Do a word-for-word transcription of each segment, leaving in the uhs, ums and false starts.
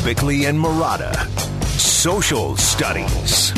Bickley and Marotta. Social Studies.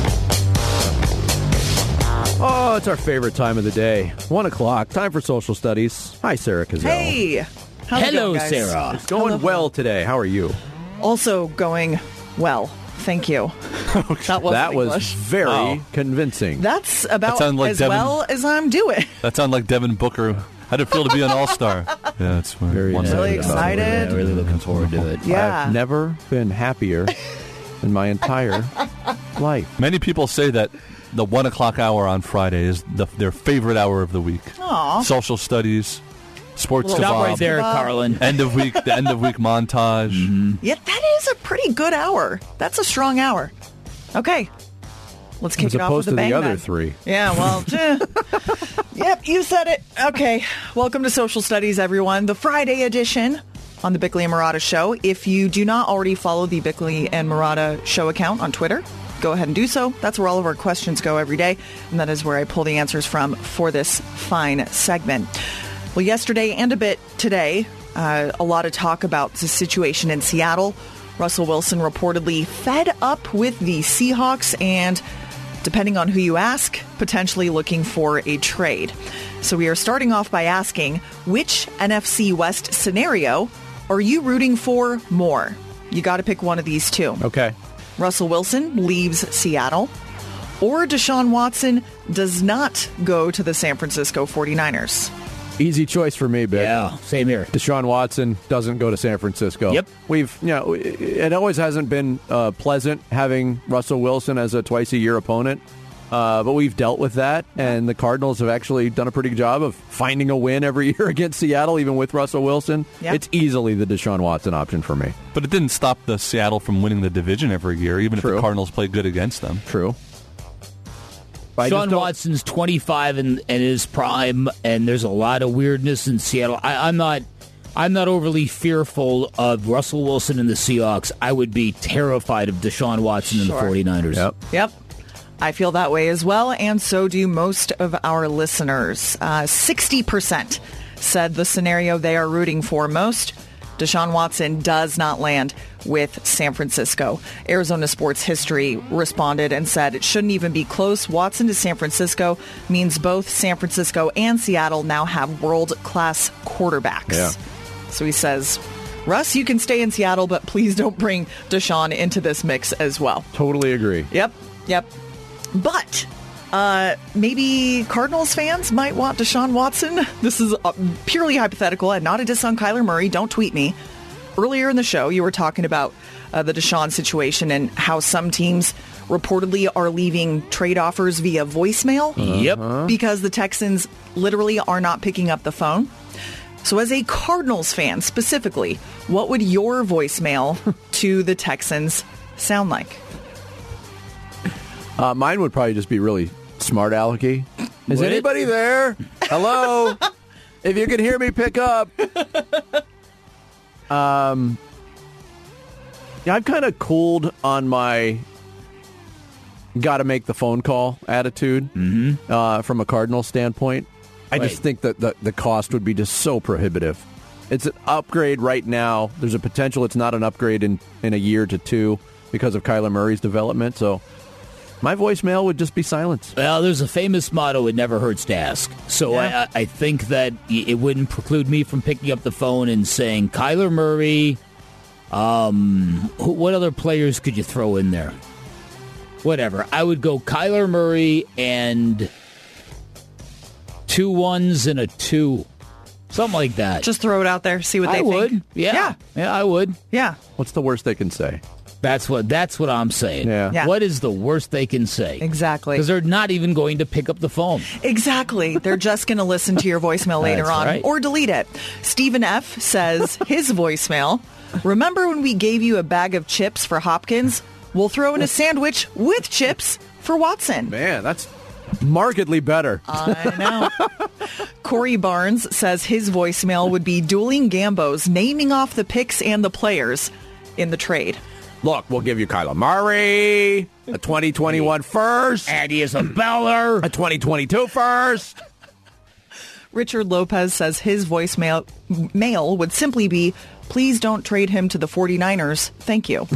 Oh, it's our favorite time of the day. One o'clock. Time for Social Studies. Hi, Sarah Cazell. Hey. How's it Hello, going, guys? Sarah. It's going Hello. well today. How are you? Also going well. Thank you. That, wasn't That was English. very Oh. convincing. That's about That sounded like as Devin- well as I'm doing. That sounded like Devin Booker. How'd it feel to be an all-star? Yeah, it's Very one Really excited about excited. it. Yeah, really looking forward to it. Yeah. I've never been happier in my entire life. Many people say that the one o'clock hour on Friday is the, their favorite hour of the week. Aw. Social studies, sports to Stop Bob, right there, Bob. Carlin. end of week, the end of week montage. Yeah, that is a pretty good hour. That's a strong hour. Okay. Let's kick As it off opposed with a to bang the other bang. three. Yeah, well, eh. Yep, you said it. Okay. Welcome to Social Studies, everyone. The Friday edition on the Bickley and Marotta Show. If you do not already follow the Bickley and Marotta Show account on Twitter, go ahead and do so. That's where all of our questions go every day, and that is where I pull the answers from for this fine segment. Well, yesterday and a bit today, uh, a lot of talk about the situation in Seattle. Russell Wilson reportedly fed up with the Seahawks and, depending on who you ask, potentially looking for a trade. So we are starting off by asking, which N F C West scenario are you rooting for more? You got to pick one of these two. Okay. Russell Wilson leaves Seattle, or Deshaun Watson does not go to the San Francisco forty-niners. Easy choice for me, Bick. Yeah, same here. Deshaun Watson doesn't go to San Francisco. Yep. We've, you know, it always hasn't been uh, pleasant having Russell Wilson as a twice-a-year opponent, uh, but we've dealt with that, and the Cardinals have actually done a pretty good job of finding a win every year against Seattle, even with Russell Wilson. Yep. It's easily the Deshaun Watson option for me. But it didn't stop the Seattle from winning the division every year, even if True. the Cardinals played good against them. True. But I just Sean don't- Watson's twenty-five and in his prime, and there's a lot of weirdness in Seattle. I, I'm not, I'm not overly fearful of Russell Wilson and the Seahawks. I would be terrified of Deshaun Watson and Sure. the forty-niners. Yep. Yep. I feel that way as well, and so do most of our listeners. Uh, sixty percent said the scenario they are rooting for most, Deshaun Watson does not land with San Francisco. Arizona Sports History responded and said it shouldn't even be close. Watson to San Francisco means both San Francisco and Seattle now have world-class quarterbacks. Yeah. So he says, Russ, you can stay in Seattle, but please don't bring Deshaun into this mix as well. Totally agree. Yep, yep. But uh, maybe Cardinals fans might want Deshaun Watson. This is uh, purely hypothetical and not a diss on Kyler Murray. Don't tweet me. Earlier in the show, you were talking about uh, the Deshaun situation and how some teams reportedly are leaving trade offers via voicemail Yep. because the Texans literally are not picking up the phone. So as a Cardinals fan specifically, what would your voicemail to the Texans sound like? Uh, mine would probably just be really smart alecky. Is Would it? anybody there? Hello? If you can hear me, pick up. Um, yeah, I've kind of cooled on my got to make the phone call attitude mm-hmm. uh, from a Cardinal standpoint. I Right. just think that the, the cost would be just so prohibitive. It's an upgrade right now. There's a potential it's not an upgrade in, in a year to two because of Kyler Murray's development. So my voicemail would just be silence. Well, there's a famous motto, it never hurts to ask. So Yeah. I, I think that y- it wouldn't preclude me from picking up the phone and saying, Kyler Murray, um, who, what other players could you throw in there? Whatever. I would go Kyler Murray and two ones and a two. Something like that. Just throw it out there, see what they I think. would. Yeah. Yeah. Yeah, I would. Yeah. What's the worst they can say? That's what that's what I'm saying. Yeah. Yeah. What is the worst they can say? Exactly. Because they're not even going to pick up the phone. Exactly. They're just going to listen to your voicemail later That's on right. or delete it. Stephen F. says his voicemail, remember when we gave you a bag of chips for Hopkins? We'll throw in a sandwich with chips for Watson. Man, that's markedly better. I know. Corey Barnes says his voicemail would be dueling Gambos, naming off the picks and the players in the trade. Look, we'll give you Kyler Murray, a twenty twenty-one first, Addy Isabella. a twenty twenty-two first. Richard Lopez says his voicemail mail would simply be, Please don't trade him to the 49ers. Thank you.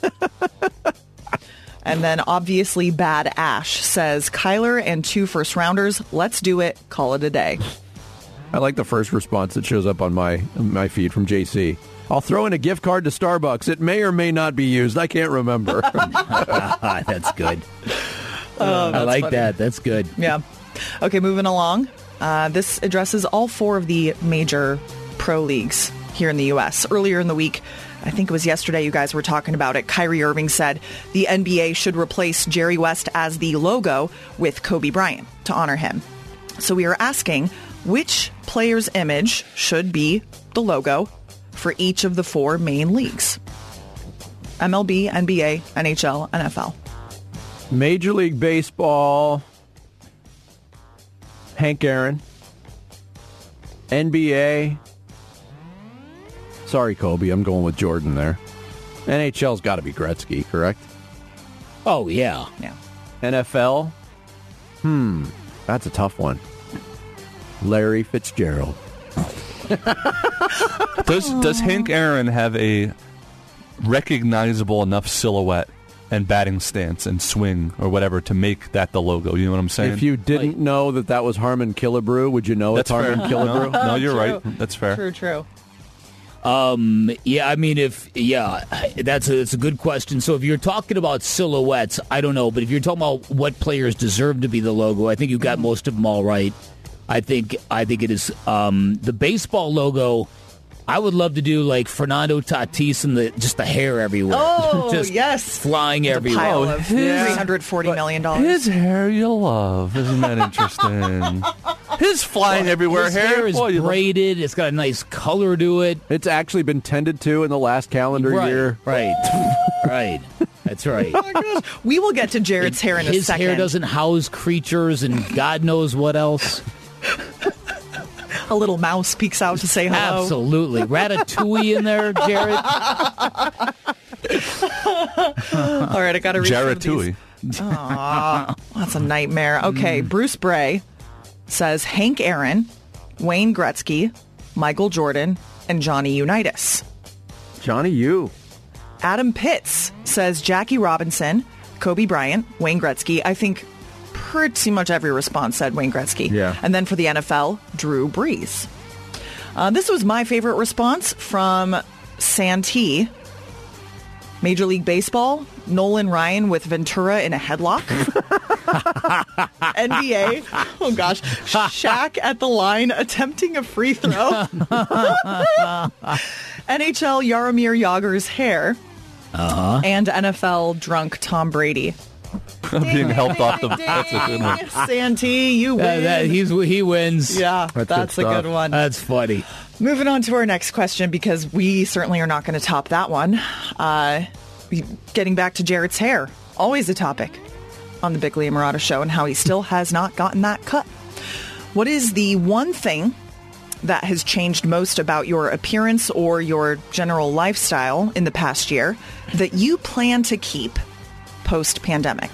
And then obviously Bad Ash says, Kyler and two first rounders. Let's do it. Call it a day. I like the first response that shows up on my my feed from J C. I'll throw in a gift card to Starbucks. It may or may not be used. I can't remember. That's good. Oh, I that's like funny. that. That's good. Yeah. Okay, moving along. Uh, this addresses all four of the major pro leagues here in the U S. Earlier in the week, I think it was yesterday, you guys were talking about it. Kyrie Irving said the N B A should replace Jerry West as the logo with Kobe Bryant to honor him. So we are asking, which player's image should be the logo for each of the four main leagues? M L B, N B A, N H L, N F L. Major League Baseball, Hank Aaron. N B A, sorry, Kobe, I'm going with Jordan there. N H L's got to be Gretzky, correct? Oh, yeah. Yeah. N F L, hmm, that's a tough one. Larry Fitzgerald. Does does Hank Aaron have a recognizable enough silhouette and batting stance and swing or whatever to make that the logo? You know what I'm saying? If you didn't Like- know that that was Harmon Killebrew, would you know That's it's Harmon fair. Killebrew? No, no, you're True. right. That's fair. True, true. Um, yeah, I mean, if, yeah, that's a, that's a good question. So if you're talking about silhouettes, I don't know. But if you're talking about what players deserve to be the logo, I think you've got most of them all right. I think, I think it is, um, the baseball logo. I would love to do like Fernando Tatis and the, just the hair everywhere. Oh, just yes. flying The everywhere. pile Oh, of his- three hundred forty million dollars. His hair you love. Isn't that interesting? His flying everywhere His hair. hair is Boy, you love- braided. It's got a nice color to it. It's actually been tended to in the last calendar right, year. right, right. That's right. We will get to Jared's hair in a His second. hair doesn't house creatures and God knows what else. A little mouse peeks out to say hello. Absolutely. Ratatouille in there, Jared. All right, I got to read some Jared of these. Tui. Aw, that's a nightmare. Okay, Bruce Bray says Hank Aaron, Wayne Gretzky, Michael Jordan, and Johnny Unitas. Johnny U. Adam Pitts says Jackie Robinson, Kobe Bryant, Wayne Gretzky. I think pretty much every response said Wayne Gretzky. Yeah. And then for the N F L, Drew Brees. Uh, this was my favorite response from Santee. Major League Baseball, Nolan Ryan with Ventura in a headlock. N B A, oh gosh, Shaq at the line attempting a free throw. N H L, Jaromir Jagr's hair. Uh-huh. And N F L, drunk Tom Brady. Being helped off the. That's a good one. Santee, you win. Uh, that, he's, he wins. yeah, That's that's, good a stuff. good one. That's funny. Moving on to our next question, because we certainly are not going to top that one. Uh, we- getting back to Jared's hair, always a topic on the Bickley and Murata show, and how he still has not gotten that cut. What is the one thing that has changed most about your appearance or your general lifestyle in the past year that you plan to keep post-pandemic?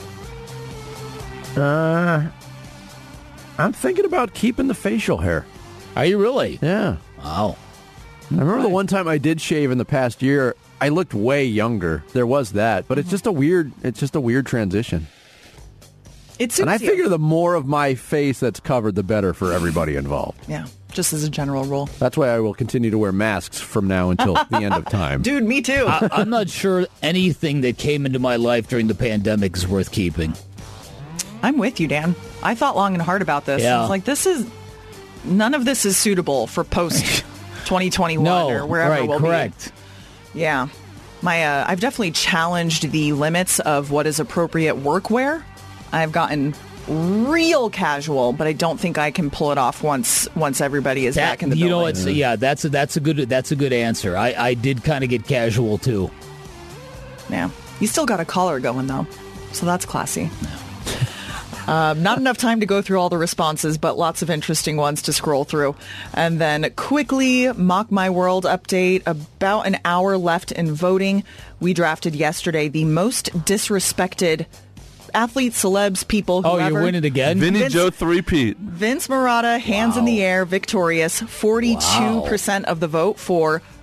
Uh, I'm thinking about keeping the facial hair. Are you really? Yeah. Wow. I remember the one time I did shave in the past year, I looked way younger. There was that, but it's just a weird it's just a weird transition. It suits And I you. figure the more of my face that's covered, the better for everybody involved. Yeah, just as a general rule. That's why I will continue to wear masks from now until the end of time. Dude, me too. I, I'm not sure anything that came into my life during the pandemic is worth keeping. I'm with you, Dan. I thought long and hard about this. Yeah. I was like, this is none of this is suitable for post twenty twenty-one No, or wherever right, we'll correct. be. Yeah. My uh, I've definitely challenged the limits of what is appropriate workwear. I've gotten real casual, but I don't think I can pull it off once once everybody is That, back in the you know, building. it's yeah. That's a, that's a good that's a good answer. I, I did kind of get casual too. Yeah. You still got a collar going, though. So that's classy. Um, not enough time to go through all the responses, but lots of interesting ones to scroll through. And then quickly, Mock My World update. About an hour left in voting. We drafted yesterday the most disrespected athletes, celebs, people, Oh, whoever. you're winning again. Vinny Vince- Joe three-peat. Vince Murata, hands in the air, victorious. forty-two percent of the vote for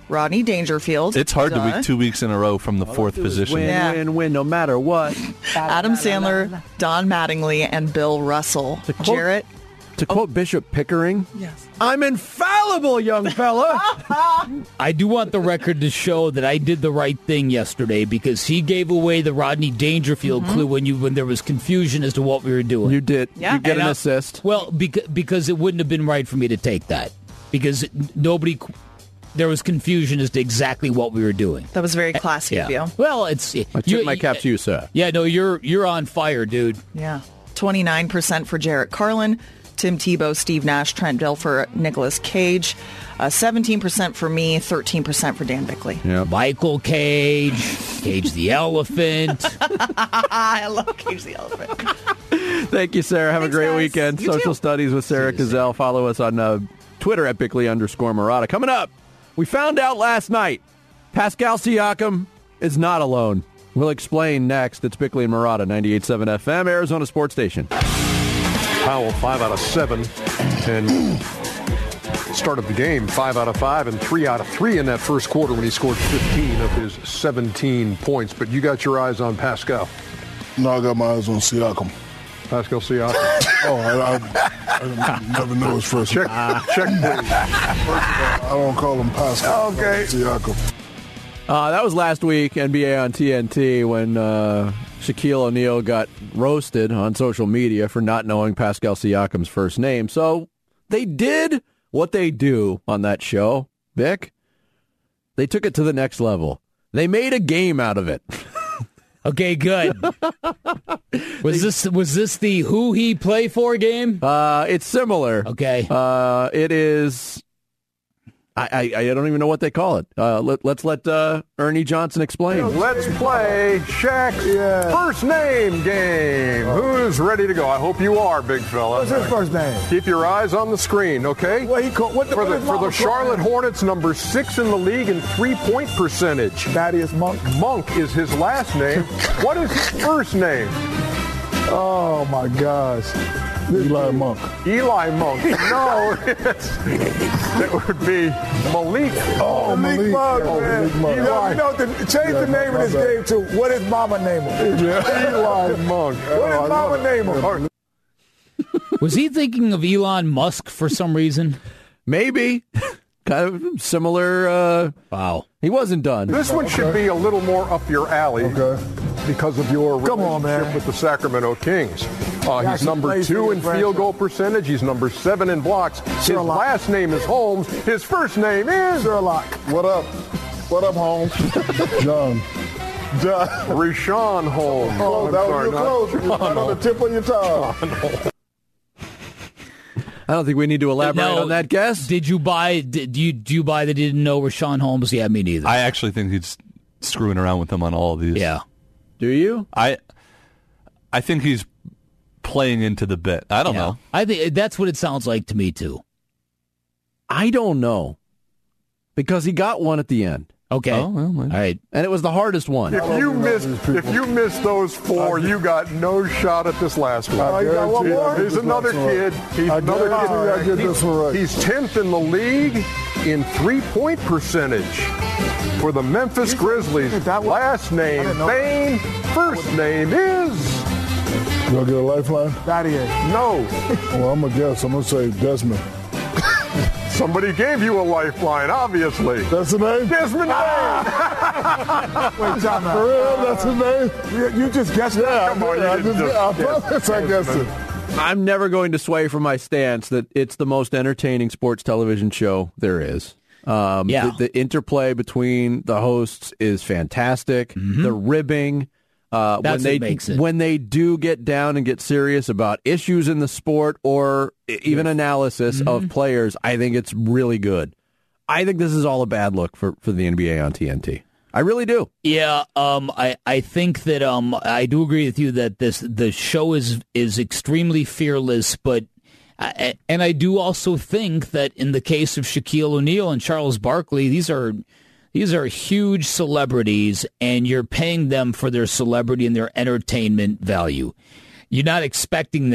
Rodney Dangerfield. It's hard Duh. to week two weeks in a row from the fourth position. Win, Yeah. win, win, no matter what. Adam Sandler, Don Mattingly, and Bill Russell. To quote- Jarrett. To quote Bishop Pickering, Yes. I'm infallible, young fella. I do want the record to show that I did the right thing yesterday because he gave away the Rodney Dangerfield Mm-hmm. clue when you when there was confusion as to what we were doing. You did. Yeah. You get And an I- assist. Well, because, because it wouldn't have been right for me to take that because nobody, there was confusion as to exactly what we were doing. That was very classy of Yeah. you. Well, it's I tip my cap to you, sir. Yeah, no, you're you're on fire, dude. Yeah. twenty-nine percent for Jarrett Carlin, Tim Tebow, Steve Nash, Trent Dilfer, Nicolas Cage. Uh, seventeen percent for me, thirteen percent for Dan Bickley. Yeah. Michael Cage, Cage the Elephant. I love Cage the Elephant. Thank you, Sarah. Have Thanks, a great guys. weekend. You Social too. Studies with Sarah See you, Cazell. Follow us on uh, Twitter at Bickley underscore Murata. Coming up, we found out last night Pascal Siakam is not alone. We'll explain next. It's Bickley and Murata, ninety-eight point seven F M, Arizona Sports Station. Powell, five out of seven, and started the game five out of five and three out of three in that first quarter when he scored fifteen of his seventeen points. But you got your eyes on Pascal. No, I got my eyes on Siakam. Pascal Siakam. Oh, I, I, I never know his first Check, name. check, please. I don't call him Pascal. Okay. Siakam. Uh, that was last week, N B A on T N T, when uh, Shaquille O'Neal got roasted on social media for not knowing Pascal Siakam's first name. So they did what they do on that show, Vic. They took it to the next level. They made a game out of it. Okay, good. Was this was this the who he play for game? Uh, it's similar. Okay. Uh, it is. I, I I don't even know what they call it. Uh, let, let's let uh, Ernie Johnson explain. Let's play Shaq's Yeah. first name game. Who's ready to go? I hope you are, big fella. What's his first name? Keep your eyes on the screen, okay? What he called? What the, For what the, his for mama the Charlotte called him? Hornets, number six in the league in three-point percentage. Thaddeus Monk. Monk is his last name. What is his first name? Oh my gosh. Eli Monk. Eli Monk. No, it's, it would be Malik. Oh, Malik Malik. Monk, Oh, man. Malik Monk. You know, you know the, change Yeah, the name my of this bad. game to what his mama name him? Eli Monk. What his mama name him? Was he thinking of Elon Musk for some reason? Maybe. Kind of similar. Uh, Wow. he wasn't done. This one should be a little more up your alley Okay. because of your Come on, relationship man. with the Sacramento Kings. Uh, Yeah, he's he number plays two for in the field franchise. goal percentage. He's number seven in blocks. His Sherlock. last name is Holmes. His first name is Sherlock. What up? What up, Holmes? John. John Rashawn Holmes. Oh, I'm that sorry, was not real close. Right on the tip of your tongue. I don't think we need to elaborate No, on that guess. Did you buy? Did you do you buy that he didn't know Rashawn Holmes? Yeah, me neither. I actually think he's screwing around with them on all of these. yeah. Do you? I I think he's playing into the bit. I don't Yeah. know. I think that's what it sounds like to me too. I don't know. Because he got one at the end. Okay. Oh, well, All right. And it was the hardest one. If you missed, if you missed those four, you got no shot at this last one. I you got one guarantee more? I get He's this another last one kid. right. He's I another guarantee I kid. get this one right. He's tenth in the league in three-point percentage for the Memphis Grizzlies. That one- Last name I didn't know. Bain. First name is Do I get a lifeline? Thaddeus. no. Well, I'm going to guess. I'm going to say Desmond. Somebody gave you a lifeline, obviously. That's the name? Desmond Bain. Wait, time For out. real? That's the name? You, you just guessed Yeah, that? Come on, you I, didn't just, just I guess. promise I guessed it. I'm never going to sway from my stance that it's the most entertaining sports television show there is. Um, Yeah. the, the interplay between the hosts is fantastic. The ribbing. Uh, That's when they what makes it. when they do get down and get serious about issues in the sport or e- even analysis of players, I think it's really good. I think this is all a bad look for, for the N B A on T N T. I really do. Yeah, um, I, I think that um, I do agree with you that this the show is is extremely fearless, but I, and I do also think that in the case of Shaquille O'Neal and Charles Barkley, these are these are huge celebrities, and you're paying them for their celebrity and their entertainment value. You're not expecting them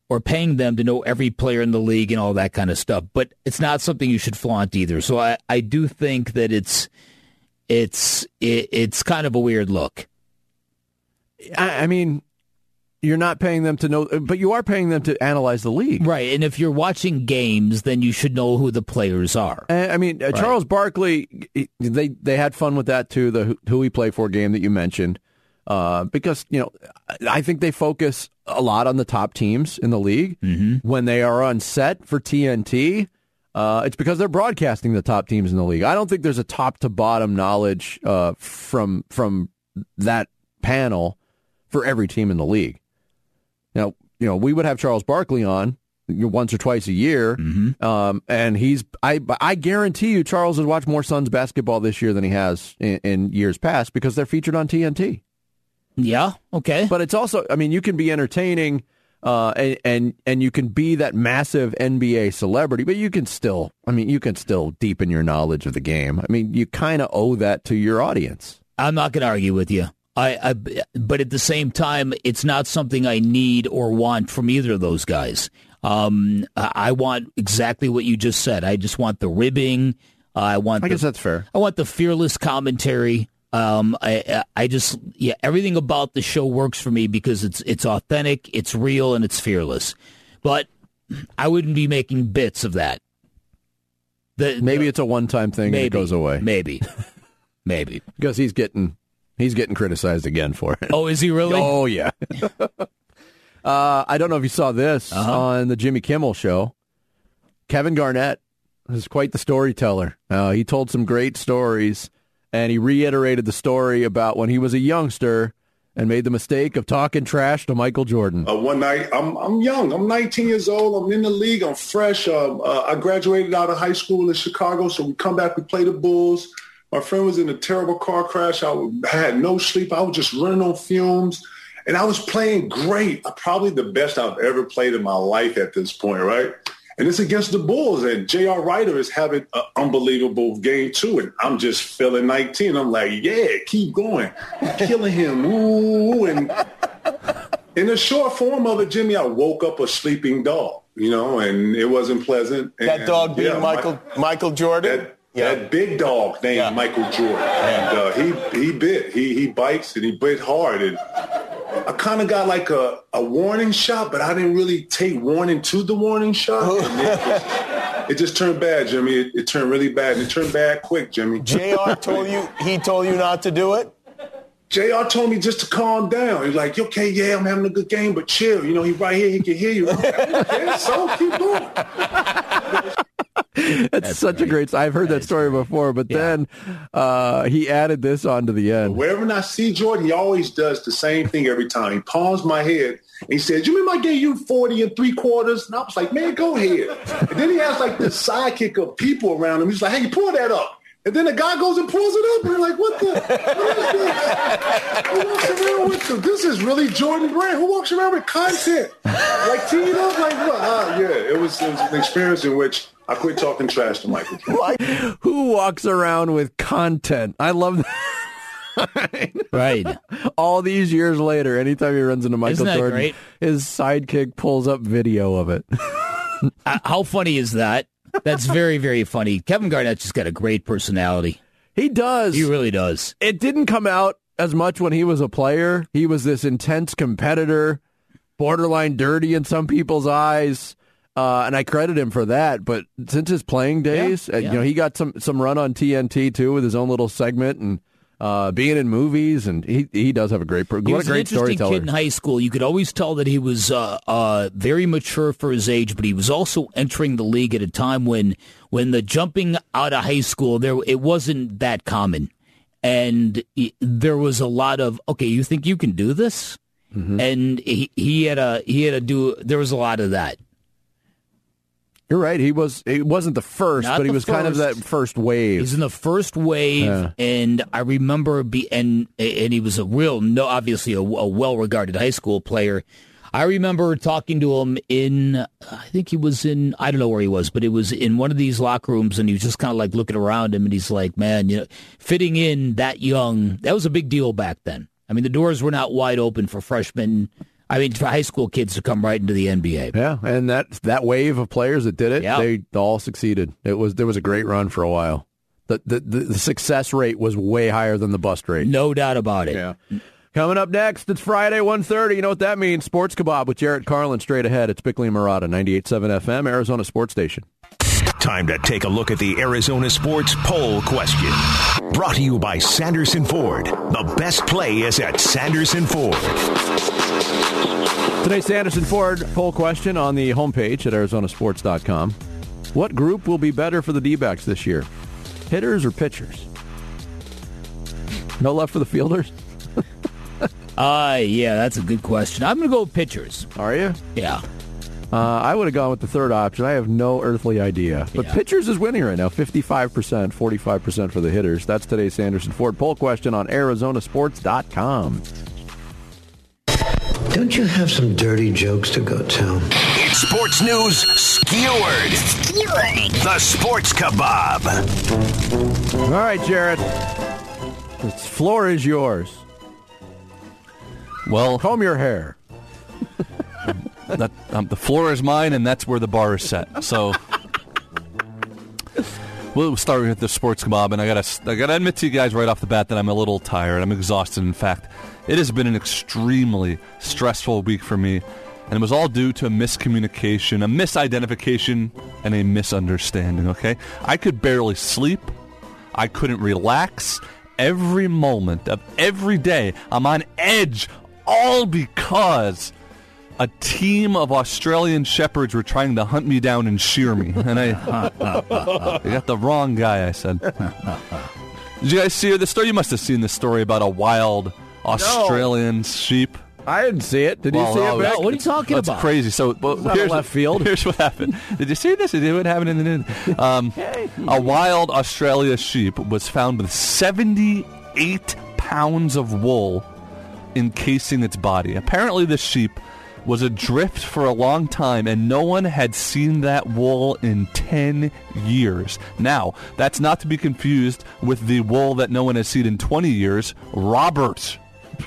or paying them to know every player in the league and all that kind of stuff. But it's not something you should flaunt either. So I, I do think that it's it's it, it's kind of a weird look. I, I mean, you're not paying them to know, but you are paying them to analyze the league. Right, and if you're watching games, then you should know who the players are. And, I mean, uh, Right. Charles Barkley, they they had fun with that too, the who we play for game that you mentioned, uh, because, you know, I think they focus a lot on the top teams in the league. Mm-hmm. When they are on set for T N T, uh, it's because they're broadcasting the top teams in the league. I don't think there's a top-to-bottom knowledge uh, from from that panel for every team in the league. Now, you know, we would have Charles Barkley on once or twice a year, Mm-hmm. um, and he's I I guarantee you Charles has watched more Suns basketball this year than he has in, in years past because they're featured on T N T. Yeah, okay. But it's also, I mean, you can be entertaining uh, and, and and you can be that massive N B A celebrity, but you can still, I mean, you can still deepen your knowledge of the game. I mean, you kind of owe that to your audience. I'm not going to argue with you. I, I, but at the same time, it's not something I need or want from either of those guys. Um, I want exactly what you just said. I just want the ribbing. Uh, I want. I the, guess that's fair. I want the fearless commentary. Um, I, I just, yeah, everything about the show works for me because it's it's authentic, it's real, and it's fearless. But I wouldn't be making bits of that. The, Maybe the, it's a one-time thing maybe, and it goes away. Maybe, maybe because he's getting he's getting criticized again for it. Oh, is he really? Oh, yeah. uh, I don't know if you saw this Uh-huh. on the Jimmy Kimmel show. Kevin Garnett is quite the storyteller. Uh, he told some great stories, and he reiterated the story about when he was a youngster and made the mistake of talking trash to Michael Jordan. Uh, one night, I'm I'm young. I'm nineteen years old. I'm in the league. I'm fresh. Uh, uh, I graduated out of high school in Chicago, so we come back. We play the Bulls. My friend was in a terrible car crash. I had no sleep. I was just running on fumes, and I was playing great. Probably the best I've ever played in my life at this point, right? And it's against the Bulls, and J R. Ryder is having an unbelievable game, too. And I'm just feeling nineteen. I'm like, yeah, keep going. Killing him. Ooh. And in the short form of it, Jimmy, I woke up a sleeping dog, you know, and it wasn't pleasant. That and, dog being yeah, Michael my, Michael Jordan? That, yeah. that big dog named yeah. Michael Jordan. Yeah. And uh, he, he bit. He, he bites, and he bit hard. And I kind of got like a, a warning shot, but I didn't really take warning to the warning shot. And it, just, it just turned bad, Jimmy. It, it turned really bad. And it turned bad quick, Jimmy. J R told you, he told you not to do it? J R told me just to calm down. He's like, okay, yeah, I'm having a good game, but chill. You know, he's right here. He can hear you. I'm like, okay, so keep going. That's, That's such great. a great. I've heard that, that story great. before, but yeah. then uh, he added this on to the end. Wherever I see Jordan, he always does the same thing every time. He palms my head and he says, "You remember I gave you forty and three quarters?" And I was like, "Man, go ahead." And then he has like this sidekick of people around him. He's like, "Hey, pull that up." And then the guy goes and pulls it up, and you're like, "What the? What is this? Who walks around with the, this is really Jordan Brand. Who walks around with content like teed up like what?" Uh, yeah, it was, it was an experience in which I quit talking trash to Michael. Who walks around with content? I love that. Right. All these years later, anytime he runs into Michael Isn't that Jordan, great? His sidekick pulls up video of it. uh, how funny is that? That's very, very funny. Kevin Garnett's just got a great personality. He does. He really does. It didn't come out as much when he was a player. He was this intense competitor, borderline dirty in some people's eyes. Uh, and I credit him for that. But since his playing days, yeah, yeah. you know, he got some, some run on T N T too with his own little segment and uh, being in movies. And he he does have a great, what he a was great an interesting storyteller. Kid in high school. You could always tell that he was uh, uh, very mature for his age, but he was also entering the league at a time when when the jumping out of high school there it wasn't that common, and he, there was a lot of okay, you think you can do this, mm-hmm. and he he had a he had to do. There was a lot of that. You're right. He was. He wasn't the first, Not but he the was first. kind of that first wave. He's in the first wave, yeah. and I remember be and and he was a real, no, obviously a, a well-regarded high school player. I remember talking to him in, I think he was in, I don't know where he was, but it was in one of these locker rooms, and he was just kind of like looking around him, and he's like, man, you know, fitting in that young, that was a big deal back then. I mean, the doors were not wide open for freshmen I mean, for high school kids to come right into the N B A. Yeah, and that that wave of players that did it, Yeah. they all succeeded. It was there was a great run for a while. The, the the the success rate was way higher than the bust rate. No doubt about it. Yeah. Coming up next, it's Friday, one thirty. You know what that means? Sports Kebab with Jarrett Carlin straight ahead. It's Bickley and Murata, ninety-eight point seven F M, Arizona Sports Station. Time to take a look at the Arizona Sports Poll Question. Brought to you by Sanderson Ford. The best play is at Sanderson Ford. Today's Sanderson Ford poll question on the homepage at Arizona Sports dot com. What group will be better for the D-backs this year? Hitters or pitchers? No love for the fielders? Uh, yeah, that's a good question. I'm going to go with pitchers. Are you? Yeah. Uh, I would have gone with the third option. I have no earthly idea. But Yeah. pitchers is winning right now, fifty-five percent, forty-five percent for the hitters. That's today's Sanderson Ford poll question on Arizona Sports dot com. Don't you have some dirty jokes to go tell? It's sports news skewered. Skewered. The Sports Kebab. All right, Jarrett. The floor is yours. Well, comb your hair. that, um, the floor is mine, and that's where the bar is set. So we'll start with the Sports Kebab, and I gotta, I gotta admit to you guys right off the bat that I'm a little tired. I'm exhausted. In fact, it has been an extremely stressful week for me, and it was all due to a miscommunication, a misidentification, and a misunderstanding. Okay, I could barely sleep. I couldn't relax. Every moment of every day, I'm on edge. All because a team of Australian shepherds were trying to hunt me down and shear me. And I, I got the wrong guy, I said. Did you guys see the story? You must have seen the story about a wild Australian no. sheep. I didn't see it. Did well, you see oh, it, Vic? What are you talking That's about? crazy. So well, here's left field. Here's what happened. Did you see this? Did what happened in the news? Um, a wild Australia sheep was found with seventy-eight pounds of wool encasing its body. Apparently, the sheep was adrift for a long time, and no one had seen that wool in ten years. Now, that's not to be confused with the wool that no one has seen in twenty years. Robert.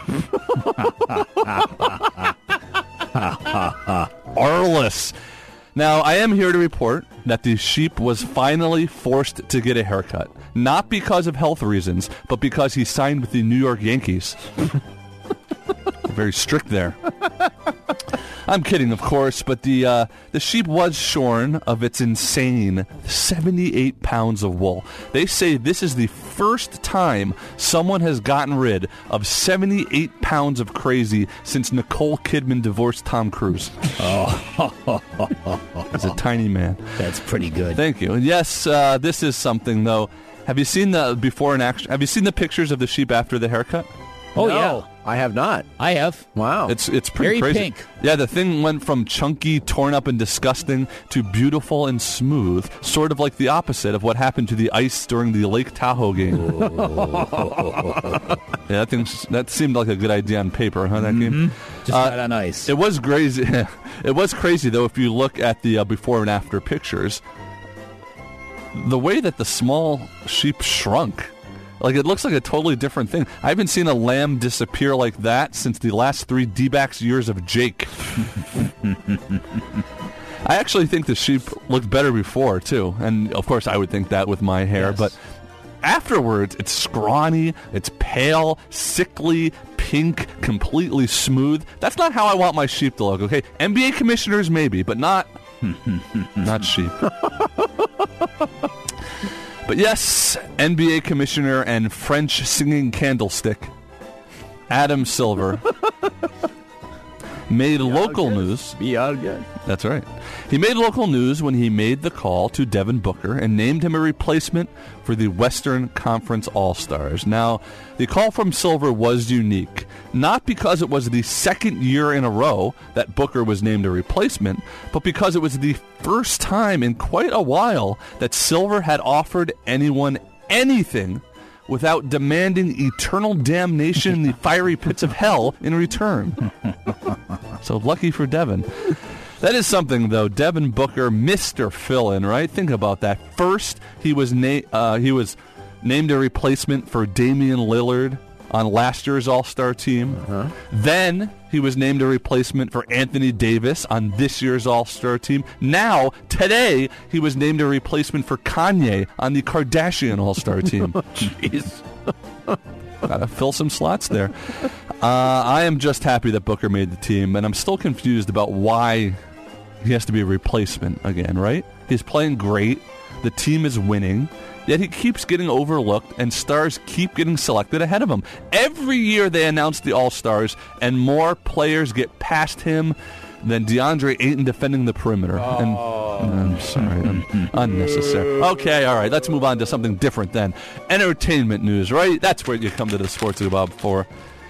Arliss. Now, I am here to report that the sheep was finally forced to get a haircut. Not because of health reasons, but because he signed with the New York Yankees. Very strict there. I'm kidding, of course, but the uh, the sheep was shorn of its insane seventy-eight pounds of wool. They say this is the first time someone has gotten rid of seventy-eight pounds of crazy since Nicole Kidman divorced Tom Cruise. Oh, he's a tiny man. That's pretty good. Thank you. And yes, uh, this is something though. Have you seen the before and action? Have you seen the pictures of the sheep after the haircut? Oh, no, yeah. I have not. I have. Wow. It's it's pretty Very crazy. pink. Yeah, the thing went from chunky, torn up, and disgusting to beautiful and smooth, sort of like the opposite of what happened to the ice during the Lake Tahoe game. Yeah, that, thing, that seemed like a good idea on paper, huh, that mm-hmm. game? Just uh, not on ice. It was crazy. It was crazy, though, if you look at the uh, before and after pictures. The way that the small sheep shrunk. Like, it looks like a totally different thing. I haven't seen a lamb disappear like that since the last three D-backs years of Jake. I actually think the sheep looked better before, too. And, of course, I would think that with my hair. Yes. But afterwards, it's scrawny, it's pale, sickly, pink, completely smooth. That's not how I want my sheep to look, okay? N B A commissioners, maybe, but not, not sheep. But yes, N B A commissioner and French singing candlestick, Adam Silver, made local news. Be all good. That's right. He made local news when he made the call to Devin Booker and named him a replacement for the Western Conference All-Stars. Now, the call from Silver was unique, not because it was the second year in a row that Booker was named a replacement, but because it was the first time in quite a while that Silver had offered anyone anything without demanding eternal damnation in the fiery pits of hell in return. So lucky for Devin. That is something, though. Devin Booker, Mister Fill-In, right? Think about that. First, he was na- uh, he was named a replacement for Damian Lillard on last year's All-Star team. Uh-huh. Then he was named a replacement for Anthony Davis on this year's All-Star team. Now, today, he was named a replacement for Kanye on the Kardashian All-Star team. Jeez. Gotta fill some slots there. Uh, I am just happy that Booker made the team, and I'm still confused about why he has to be a replacement again, right? He's playing great. The team is winning. Yet he keeps getting overlooked, and stars keep getting selected ahead of him. Every year they announce the All-Stars, and more players get past him than DeAndre Ayton defending the perimeter. Oh. And, and I'm sorry, I'm unnecessary. Okay, all right, let's move on to something different then. Entertainment news, right? That's what you come to the Sports Club for.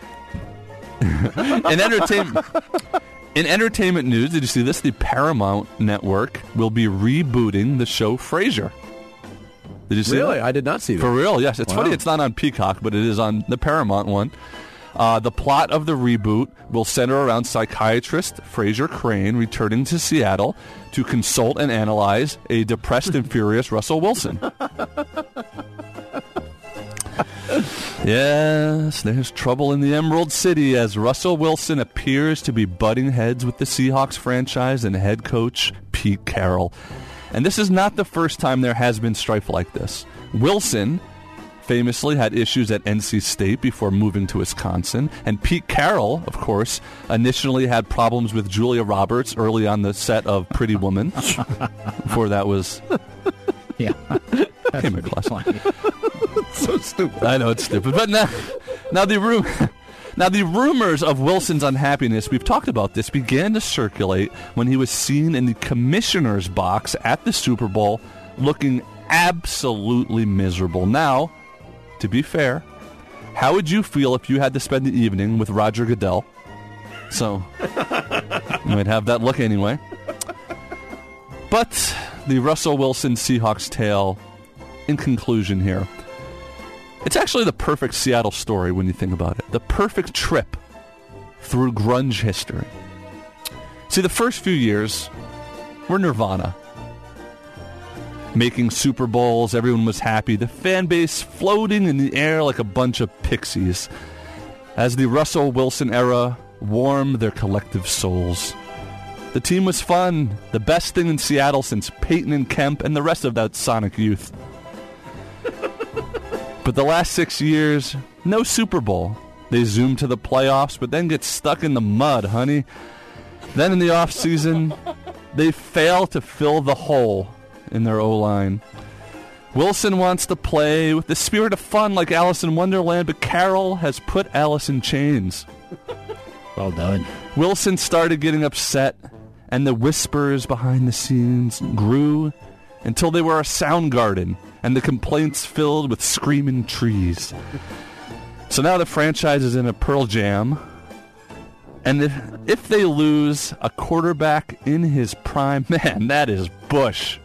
In entertainment... In entertainment news, did you see this? The Paramount Network will be rebooting the show Frasier. Did you see Really? that? I did not see that. For real, yes. It's Wow. funny it's not on Peacock, but it is on the Paramount one. Uh, the plot of the reboot will center around psychiatrist Frasier Crane returning to Seattle to consult and analyze a depressed and furious Russell Wilson. Yes, there's trouble in the Emerald City as Russell Wilson appears to be butting heads with the Seahawks franchise and head coach Pete Carroll. And this is not the first time there has been strife like this. Wilson famously had issues at N C State before moving to Wisconsin, and Pete Carroll, of course, initially had problems with Julia Roberts early on the set of Pretty Woman. Before that was... Yeah. Came across. So stupid. I know it's stupid, but now, now the room, now the rumors of Wilson's unhappiness, we've talked about this, began to circulate when he was seen in the commissioner's box at the Super Bowl, looking absolutely miserable. Now, to be fair, how would you feel if you had to spend the evening with Roger Goodell? So, you might have that look anyway. But the Russell Wilson Seahawks tale, in conclusion here, it's actually the perfect Seattle story when you think about it. The perfect trip through grunge history. See, the first few years were Nirvana. Making Super Bowls, everyone was happy. The fan base floating in the air like a bunch of pixies as the Russell Wilson era warmed their collective souls. The team was fun, the best thing in Seattle since Peyton and Kemp and the rest of that Sonic youth. But the last six years, no Super Bowl. They zoom to the playoffs, but then get stuck in the mud, honey. Then in the offseason, they fail to fill the hole in their O-line. Wilson wants to play with the spirit of fun like Alice in Wonderland, but Carroll has put Alice in chains. Well done. Wilson started getting upset, and the whispers behind the scenes grew until they were a sound garden, and the complaints filled with screaming trees. So now the franchise is in a Pearl Jam, and if, if they lose a quarterback in his prime, man, that is Bush.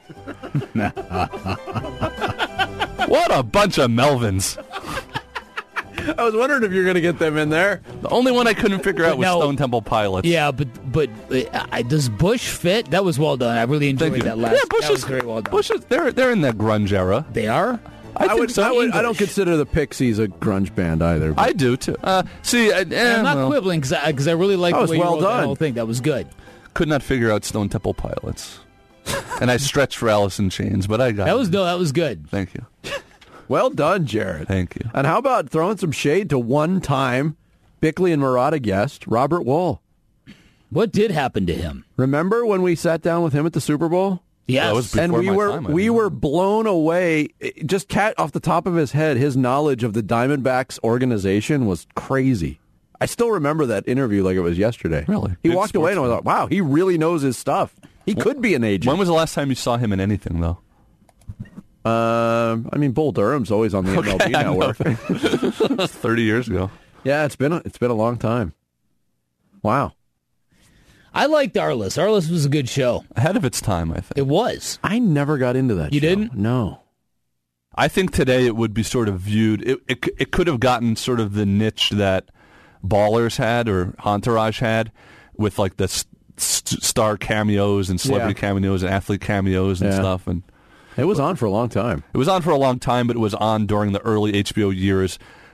What a bunch of Melvins. I was wondering if you were going to get them in there. The only one I couldn't figure out was Now- Stone Temple Pilots. Yeah, but but uh, does Bush fit? That was well done. I really Thank enjoyed you. that last. yeah, Bush that is was very well done. Bush is they're they're in that grunge era. They are. I, think would, so. I, would, I don't English. consider the Pixies a grunge band either. but- I do too. Uh, see, I, eh, I'm not well, quibbling because I, 'cause I really like That the was way you well wrote that done. whole thing. That was good. could not figure out Stone Temple Pilots, and I stretched for Alice in Chains, but I got That it. was no, that was good. Thank you. Well done, Jared. Thank you. And how about throwing some shade to one-time Bickley and Murata guest, Robert Wool? What did happen to him? Remember when we sat down with him at the Super Bowl? Yes. That was before And we my were time, I we think. were blown away. It- Just cat off the top of his head, his knowledge of the Diamondbacks organization was crazy. I still remember that interview like it was yesterday. Really? He Big walked away and I was like, wow, he really knows his stuff. He could be an agent. When was the last time you saw him in anything, though? Um, I mean, Bull Durham's always on the M L B Okay, I know. network. Thirty years ago. Yeah, it's been a, it's been a long time. Wow. I liked Arliss. Arliss was a good show. Ahead of its time, I think. It was. I never got into that. You show. didn't? No. I think today it would be sort of viewed. It, it it could have gotten sort of the niche that Ballers had or Entourage had, with like the st- st- star cameos and celebrity Yeah. cameos and athlete cameos and Yeah. stuff. And It was on for a long time. it was on for a long time, but it was on during the early H B O years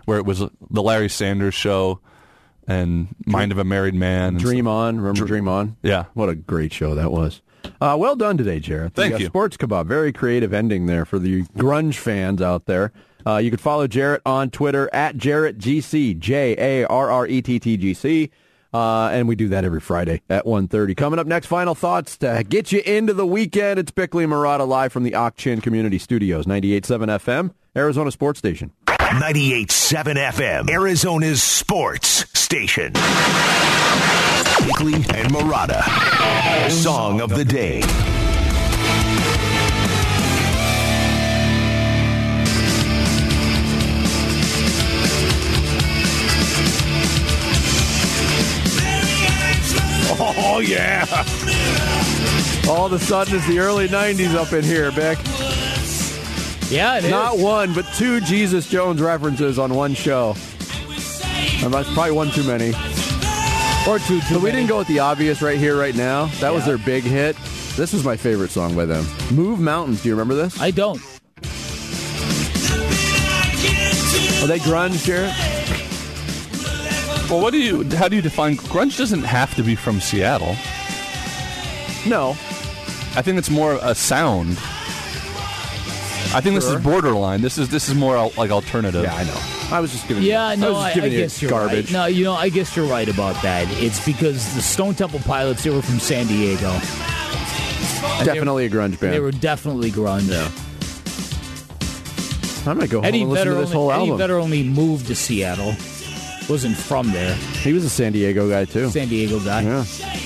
where it was the Larry Sanders Show and Mind of a Married Man. Dream On. Remember Dr- Dream On? Yeah. What a great show that was. Uh, well done today, Jarrett. Thank the, uh, you. Sports Kebab. Very creative ending there for the grunge fans out there. Uh, you can follow Jarrett on Twitter at Jarrett G C, J A R R E T T G C. Uh, and we do that every Friday at one thirty. Coming up next, final thoughts to get you into the weekend. It's Bickley and Murata live from the Ak-Chin Community Studios, ninety-eight point seven F M, Arizona Sports Station. ninety-eight point seven F M, Arizona's sports station. Bickley and Murata, song of the day. Oh, yeah. All of a sudden, it's the early nineties up in here, Bick. Yeah, it Not is. one, but two Jesus Jones references on one show. And that's probably one too many. Or two, too But we many. didn't go with the obvious right here, right now. That was Yeah. their big hit. This was my favorite song by them. Move Mountains. Do you remember this? I don't. Are they grunge, Jarrett? Well, what do you? How do you define grunge? Doesn't have to be from Seattle. No. I think it's more a sound. I think this Sure. is borderline. This is this is more al- like alternative. Yeah, I know. I was just giving Yeah, you, no, I was I, just giving I you guess you're garbage. right. No, you know, I guess you're right about that. It's because the Stone Temple Pilots, they were from San Diego. And Definitely a grunge They, band. they were definitely grunge. Yeah. I might go home Eddie and listen Vedder to this only, whole Eddie album. Vedder only moved to Seattle. Wasn't from there. He was a San Diego guy, too. San Diego guy. Yeah.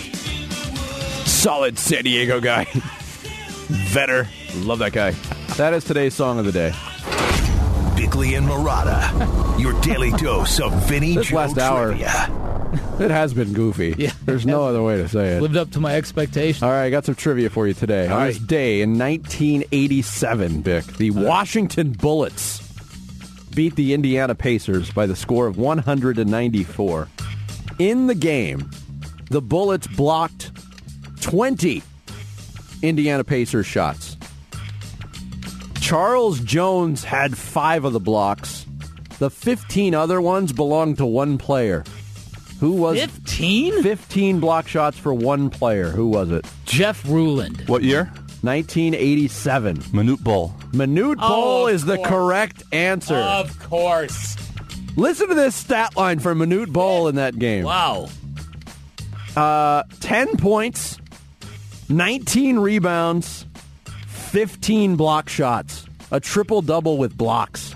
Solid San Diego guy. Vedder. Love that guy. That is today's song of the day. Bickley and Murata, your daily dose of Vinny This Joe last hour. trivia. It has been goofy. Yeah. There's no other way to say it. Lived up to my expectations. All right, I got some trivia for you today. All On right. this day in nineteen eighty-seven, Bick, the Washington Bullets beat the Indiana Pacers by the score of one hundred ninety-four. In the game, the Bullets blocked twenty Indiana Pacers shots. Charles Jones had five of the blocks. The fifteen other ones belonged to one player. Who was it? fifteen? fifteen block shots for one player. Who was it? Jeff Ruland. What year? nineteen eighty-seven. Manute Bol. Manute Oh, Bol of is the course. correct answer. Of course. Listen to this stat line for Manute Bol in that game. Wow. Uh, ten points, nineteen rebounds, fifteen block shots. A triple-double with blocks.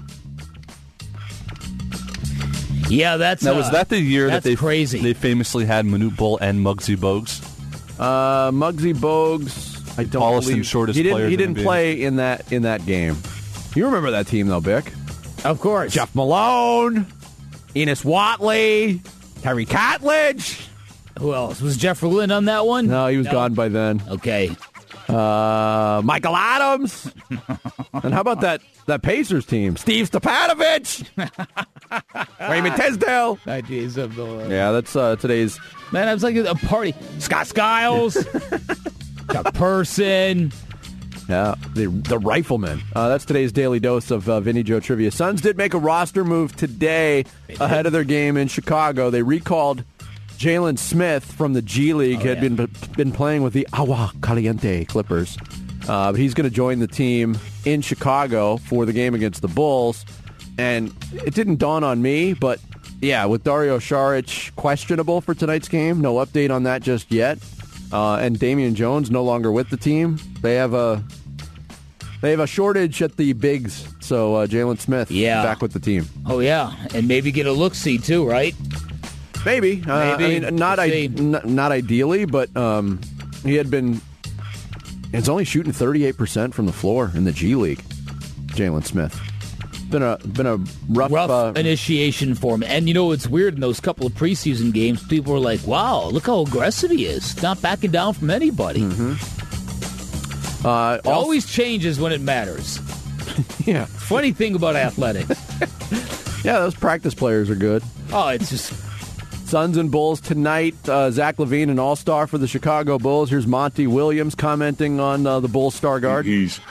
Yeah, that's Now, uh, was that the year that that's they crazy. they famously had Manute Bol and Muggsy Bogues? Uh, Muggsy Bogues, I don't Tallest and believe shortest he didn't. players He in the didn't N B A. play in that in that game. You remember that team though, Bick? Of course. Jeff Malone, Enos Watley, Terry Catledge. Who else? Was Jeff Ruland on that one? No, he was gone by then. Okay. Uh, Michael Adams. And how about that that Pacers team? Steve Stepanovich, Raymond Tisdale. Ideas of the Yeah, that's uh, today's. Man, it was like a party. Scott Skiles, Chuck Person. Yeah, the the Rifleman. Uh, that's today's daily dose of uh, Vinny Joe trivia. Suns did make a roster move today ahead of their game in Chicago. They recalled Jalen Smith from the G League. Oh, had yeah. been been playing with the Agua Caliente Clippers. Uh, but he's going to join the team in Chicago for the game against the Bulls. And it didn't dawn on me, but yeah, with Dario Saric questionable for tonight's game, no update on that just yet. Uh, and Damian Jones no longer with the team. They have a they have a shortage at the bigs. So uh, Jalen Smith Yeah. back with the team. Oh, yeah. And maybe get a look-see, too, right? Maybe. Uh, Maybe. I mean, not We'll I- see. n- not ideally, but um, he had been. He's only shooting thirty-eight percent from the floor in the G League. Jalen Smith. Been a been a rough. Rough uh, initiation for him. And, you know, it's weird in those couple of preseason games, people were like, wow, look how aggressive he is. Not backing down from anybody. Mm-hmm. uh, It always changes when it matters. yeah. Funny thing about athletics. Yeah, those practice players are good. Oh, it's just... Suns and Bulls tonight. Uh, Zach LaVine, an all-star for the Chicago Bulls. Here's Monty Williams commenting on uh, the Bulls star guard. He's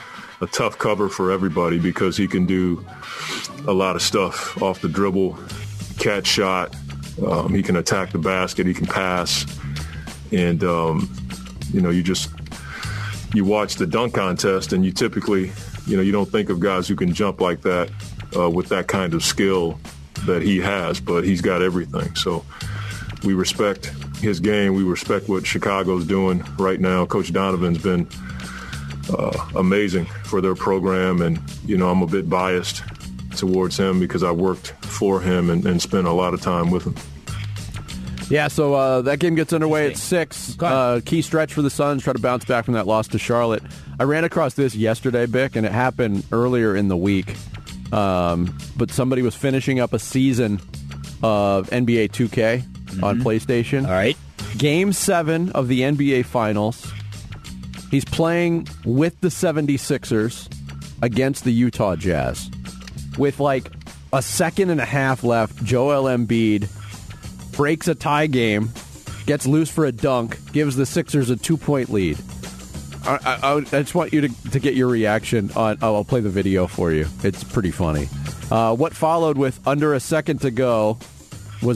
a tough cover for everybody because he can do a lot of stuff off the dribble, catch shot. Um, he can attack the basket. He can pass. And, um, you know, you just you watch the dunk contest and you typically, you know, you don't think of guys who can jump like that uh, with that kind of skill that he has, but he's got everything. So we respect his game. We respect what Chicago's doing right now. Coach Donovan's been uh, amazing for their program, and, you know, I'm a bit biased towards him because I worked for him and, and spent a lot of time with him. Yeah, so uh, that game gets underway at six. Uh, key stretch for the Suns, try to bounce back from that loss to Charlotte. I ran across this yesterday, Bick, and it happened earlier in the week. Um, but somebody was finishing up a season of N B A two K mm-hmm. on PlayStation. All right. Game seven of the N B A Finals. He's playing with the seventy-sixers against the Utah Jazz. With like a second and a half left, Joel Embiid breaks a tie game, gets loose for a dunk, gives the Sixers a two-point lead. I, I, I just want you to, to get your reaction on. Oh, I'll play the video for you. It's pretty funny. Uh, what followed with under a second to go was...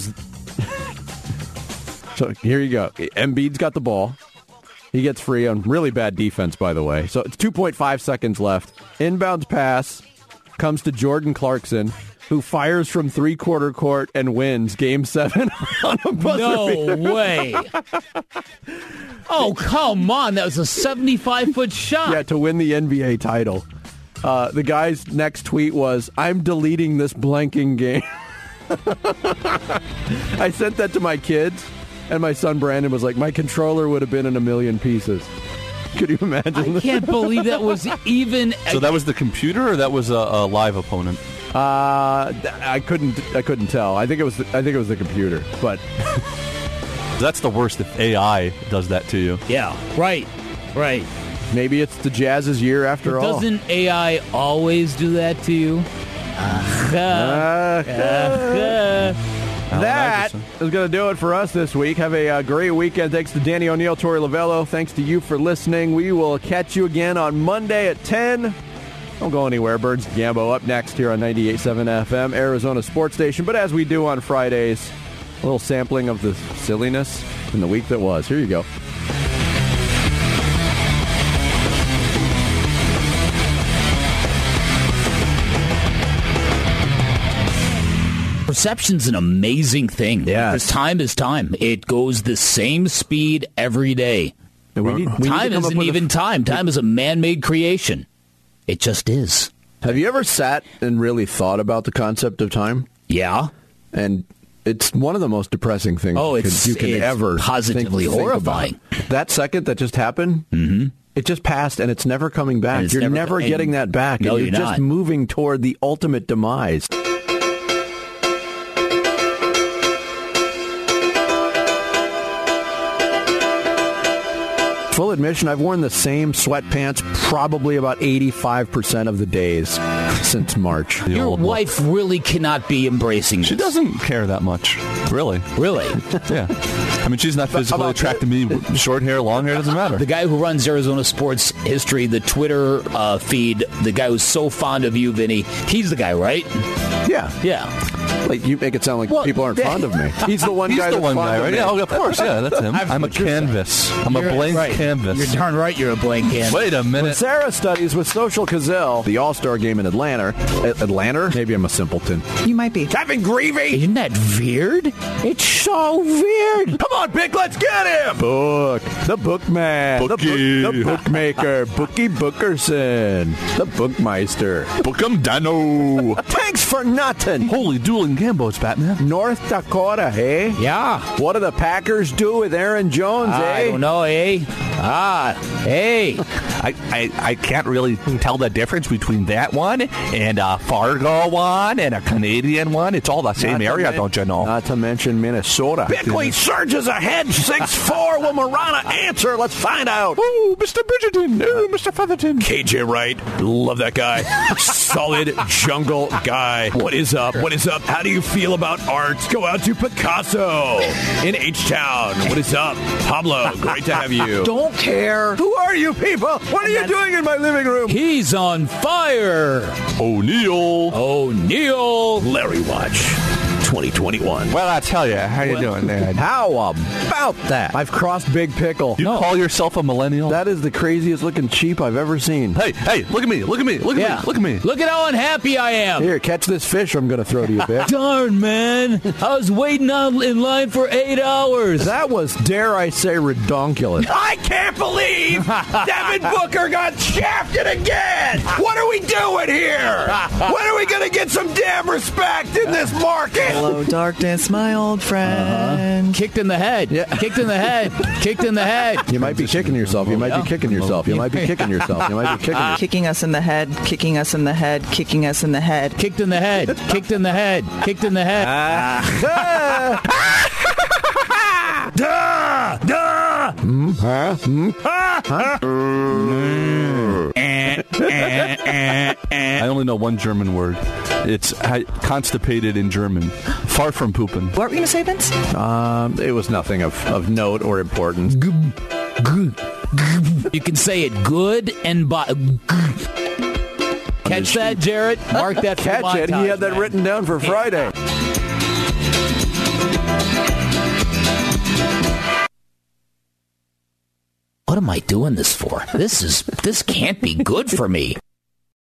So here you go. Embiid's got the ball. He gets free on really bad defense, by the way. So it's two point five seconds left. Inbounds pass comes to Jordan Clarkson, who fires from three-quarter court and wins Game seven on a buzzer No beater. way. Oh, come on. That was a seventy-five foot shot. Yeah, to win the N B A title. Uh, the guy's next tweet was, "I'm deleting this blanking game." I sent that to my kids, and my son Brandon was like, "My controller would have been in a million pieces." Could you imagine? I can't believe that was even... So that was the computer, or that was a, a live opponent? Uh, I couldn't. I couldn't tell. I think it was. The, I think it was the computer. But that's the worst if A I does that to you. Yeah. Right. Right. Maybe it's the Jazz's year after but all. Doesn't A I always do that to you? Uh, uh, uh, That is going to do it for us this week. Have a uh, great weekend. Thanks to Danny O'Neill, Tori Lavello. Thanks to you for listening. We will catch you again on Monday at ten. Don't go anywhere. Birds Gambo up next here on ninety-eight point seven F M, Arizona Sports Station. But as we do on Fridays, a little sampling of the silliness in the week that was. Here you go. Perception's an amazing thing. Yeah. Because time is time. It goes the same speed every day. And we need, we time need isn't even a, time. Time is a man-made creation. It just is. Have you ever sat and really thought about the concept of time? Yeah. And it's one of the most depressing things oh, you can, it's, you can it's ever positively think, horrifying. Think that second that just happened, mm-hmm. it just passed, and it's never coming back. You're never, never getting that back. No, and you're, you're just not. moving toward the ultimate demise. Full admission, I've worn the same sweatpants probably about eighty-five percent of the days since March. Your wife really cannot be embracing this. She doesn't care that much. Really? Really? Yeah. I mean, she's not physically attracted to me. Short hair, long hair, doesn't matter. The guy who runs Arizona Sports History, the Twitter uh, feed, the guy who's so fond of you, Vinny, he's the guy, right? Yeah. Yeah. Like, you make it sound like well, people aren't fond of me. He's the one He's guy the that's one fond guy, of right? me. Yeah, of course. Yeah, that's him. I'm I'm a canvas. I'm a blank right. canvas. You're darn right you're a blank canvas. Wait a minute. When Sarah studies with Social Gazelle, the All-Star game in Atlanta. Atlanta? Maybe I'm a simpleton. You might be. Kevin Greavy! Isn't that weird? It's so weird. Come on, Bick, let's get him! Book. The bookman. The, book, the bookmaker. Bookie Bookerson. The bookmeister. Bookum Dano. Thanks for nothing. Holy dueling gambos, Batman. North Dakota, hey? Yeah. What do the Packers do with Aaron Jones, eh? I don't know, eh? Ah, hey. I, I, I can't really tell the difference between that one and a Fargo one and a Canadian one. It's all the same area, men- don't you know? Not to mention Minnesota. Bickley surges ahead, six four. Will Marana answer? Let's find out. Oh, Mister Bridgerton. Oh, Mister Featherton. K J Wright. Love that guy. Solid jungle guy. What is up? What is up? How do you feel about art? Go out to Picasso in H-Town. What is up? Pablo, great to have you. Don't care. Who are you people? What are you doing in my living room? He's on fire. O'Neal. O'Neal. Larry Watch. twenty twenty-one. Well, I tell you, how you doing, Dad? How about that? I've crossed Big Pickle. You No. call yourself a millennial? That is the craziest looking sheep I've ever seen. Hey, hey, look at me, look at me, look at Yeah. me, look at me. Look at how unhappy I am. Here, catch this fish I'm going to throw to you, Vic. Darn, man. I was waiting on in line for eight hours. That was, dare I say, redonkulous. I can't believe Devin Booker got shafted again. What are we doing here? When are we going to get some damn respect in this market? Hello, darkness, my old friend. Kicked in the head. Yeah. Kicked in the head. Kicked in the head. You might be kicking yourself. You might be kicking yourself. You might be kicking yourself. You might be kicking yourself. Kicking us in the head, kicking us in the head, kicking us in the head. Kicked in the head. Kicked in the head. Kicked in the head. Duh! Duh! Hmm? Huh? Hmm? Huh? I only know one German word. It's ha- constipated in German. Far from pooping. What were you going to say, Vince? Um, it was nothing of, of note or importance. You can say it good and by. Catch that, Jarrett? Mark that for Catch montage, it. He had that man. written down for Friday. What am I doing this for? This is this can't be good for me.